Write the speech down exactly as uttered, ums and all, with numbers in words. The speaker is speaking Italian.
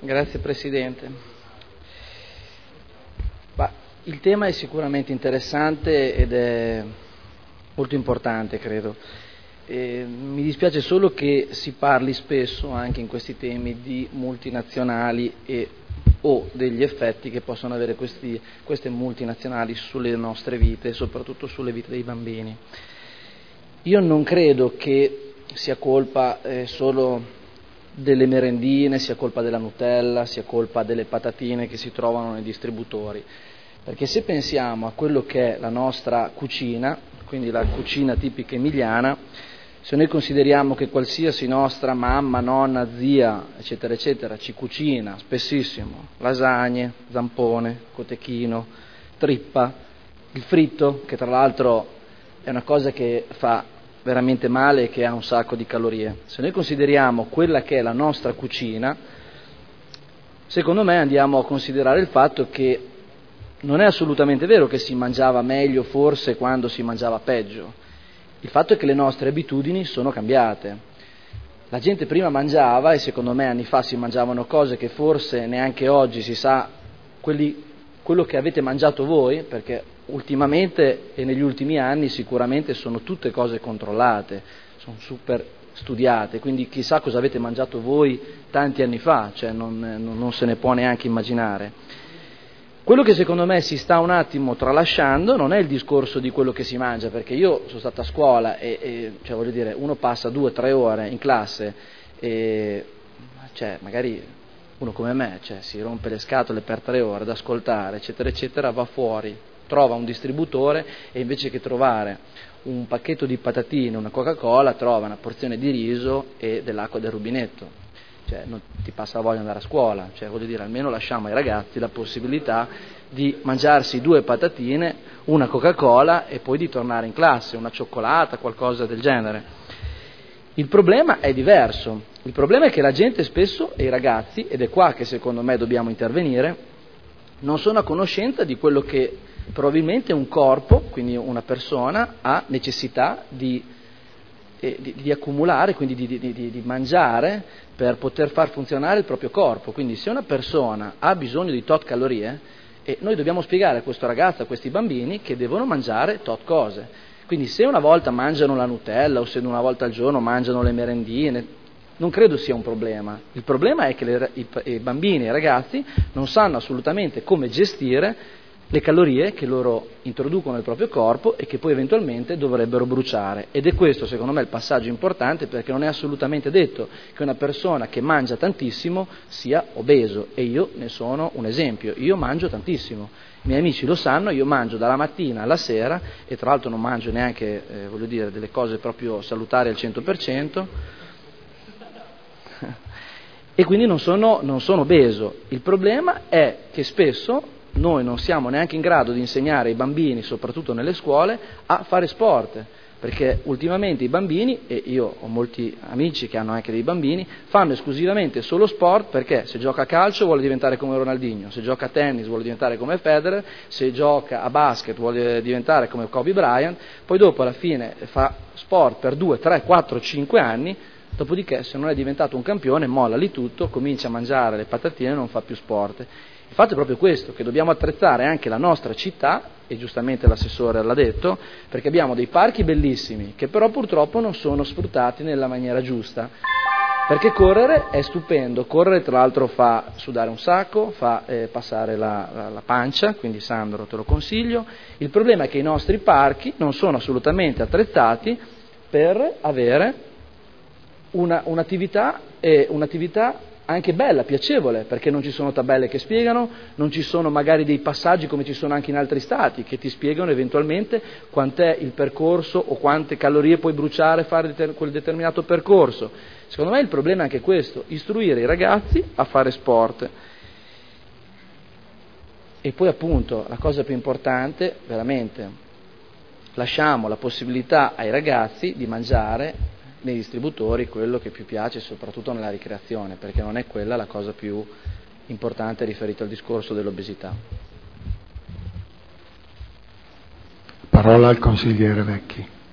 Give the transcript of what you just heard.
Grazie Presidente. Bah, il tema è sicuramente interessante ed è molto importante, credo. E mi dispiace solo che si parli spesso anche in questi temi di multinazionali e o degli effetti che possono avere questi, queste multinazionali sulle nostre vite e soprattutto sulle vite dei bambini. Io non credo che sia colpa eh, solo delle merendine, sia colpa della Nutella, sia colpa delle patatine che si trovano nei distributori, perché se pensiamo a quello che è la nostra cucina, quindi la cucina tipica emiliana, se noi consideriamo che qualsiasi nostra mamma, nonna, zia, eccetera, eccetera, ci cucina spessissimo lasagne, zampone, cotechino, trippa, il fritto, che tra l'altro è una cosa che fa veramente male e che ha un sacco di calorie. Se noi consideriamo quella che è la nostra cucina, secondo me andiamo a considerare il fatto che non è assolutamente vero che si mangiava meglio forse quando si mangiava peggio. Il fatto è che le nostre abitudini sono cambiate. La gente prima mangiava, e secondo me anni fa si mangiavano cose che forse neanche oggi si sa quelli, quello che avete mangiato voi, perché ultimamente e negli ultimi anni sicuramente sono tutte cose controllate, sono super studiate, quindi chissà cosa avete mangiato voi tanti anni fa, cioè non, non se ne può neanche immaginare. Quello che secondo me si sta un attimo tralasciando non è il discorso di quello che si mangia, perché io sono stato a scuola e, e cioè voglio dire, uno passa due o tre ore in classe e cioè magari uno come me, cioè si rompe le scatole per tre ore ad ascoltare, eccetera, eccetera, va fuori, trova un distributore e invece che trovare un pacchetto di patatine, una Coca-Cola, trova una porzione di riso e dell'acqua del rubinetto. Cioè non ti passa la voglia di andare a scuola, cioè voglio dire, almeno lasciamo ai ragazzi la possibilità di mangiarsi due patatine, una Coca-Cola e poi di tornare in classe, una cioccolata, qualcosa del genere. Il problema è diverso, il problema è che la gente spesso, e i ragazzi, ed è qua che secondo me dobbiamo intervenire, non sono a conoscenza di quello che probabilmente un corpo, quindi una persona, ha necessità di, eh, di, di accumulare, quindi di, di, di, di mangiare per poter far funzionare il proprio corpo. Quindi se una persona ha bisogno di tot calorie, e noi dobbiamo spiegare a questo ragazzo, a questi bambini, che devono mangiare tot cose. Quindi se una volta mangiano la Nutella o se una volta al giorno mangiano le merendine, non credo sia un problema. Il problema è che le, i, i bambini e i ragazzi non sanno assolutamente come gestire le calorie che loro introducono nel proprio corpo e che poi eventualmente dovrebbero bruciare. Ed è questo secondo me il passaggio importante, perché non è assolutamente detto che una persona che mangia tantissimo sia obeso, e io ne sono un esempio. Io mangio tantissimo, i miei amici lo sanno, io mangio dalla mattina alla sera, e tra l'altro non mangio neanche eh, voglio dire delle cose proprio salutari al cento per cento e quindi non sono, non sono obeso. Il problema è che spesso noi non siamo neanche in grado di insegnare ai bambini, soprattutto nelle scuole, a fare sport, perché ultimamente i bambini, e io ho molti amici che hanno anche dei bambini, fanno esclusivamente solo sport perché se gioca a calcio vuole diventare come Ronaldinho, se gioca a tennis vuole diventare come Federer, se gioca a basket vuole diventare come Kobe Bryant, poi dopo alla fine fa sport per due, tre, quattro, cinque anni, dopodiché se non è diventato un campione molla lì tutto, comincia a mangiare le patatine e non fa più sport. Il fatto è proprio questo, che dobbiamo attrezzare anche la nostra città, e giustamente l'assessore l'ha detto, perché abbiamo dei parchi bellissimi che però purtroppo non sono sfruttati nella maniera giusta, perché correre è stupendo, correre tra l'altro fa sudare un sacco, fa eh, passare la, la, la pancia, quindi Sandro te lo consiglio. Il problema è che i nostri parchi non sono assolutamente attrezzati per avere una, un'attività, eh, un'attività anche bella, piacevole, perché non ci sono tabelle che spiegano, non ci sono magari dei passaggi come ci sono anche in altri stati che ti spiegano eventualmente quant'è il percorso o quante calorie puoi bruciare fare quel determinato percorso. Secondo me il problema è anche questo, istruire i ragazzi a fare sport. E poi appunto la cosa più importante, veramente, lasciamo la possibilità ai ragazzi di mangiare nei distributori quello che più piace, soprattutto nella ricreazione, perché non è quella la cosa più importante riferita al discorso dell'obesità. Parola al consigliere Vecchi.